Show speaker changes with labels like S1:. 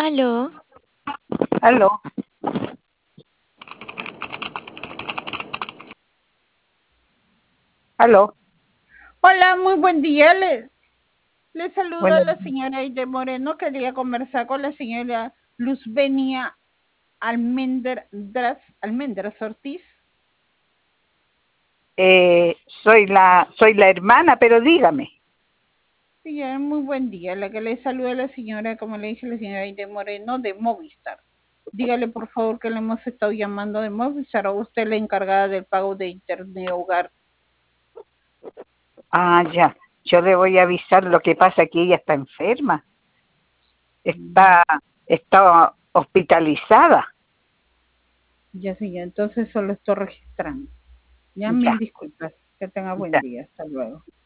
S1: Aló,
S2: Aló, aló,
S3: Hola, muy buen día. Le saluda
S2: bueno,
S3: la señora Aide Moreno. Quería conversar con la señora Luzbenia Almendras Ortiz.
S2: soy la hermana, pero dígame.
S3: Sí, muy buen día. La que le saluda la señora, como le dije, la señora Aide Moreno de Movistar. Dígale, por favor, que le hemos estado llamando de Movistar, o usted la encargada del pago de internet hogar.
S2: Ah, ya, yo le voy a avisar. Lo que pasa que ella está enferma,
S3: Ya,
S2: está hospitalizada.
S3: ya, sí, entonces solo estoy registrando. Ya,
S2: Ya,
S3: mil disculpas. Que tenga buen
S2: ya.
S3: día. Hasta luego.